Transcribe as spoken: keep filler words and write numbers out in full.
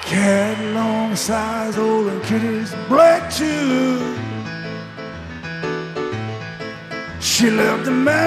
Cat long size, old and kitty's black too. She left the man